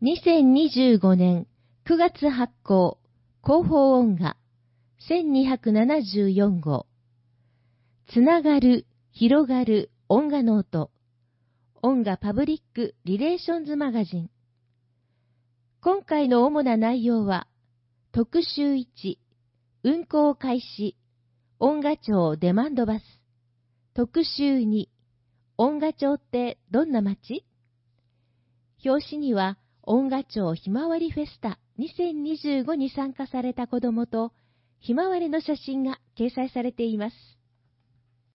2025年9月発行広報音画1274号つながる、広がる音画ノート音画パブリックリレーションズマガジン。今回の主な内容は特集1運行開始音画町デマンドバス特集2音画町ってどんな街？表紙には音画町ひまわりフェスタ2025に参加された子どもとひまわりの写真が掲載されています。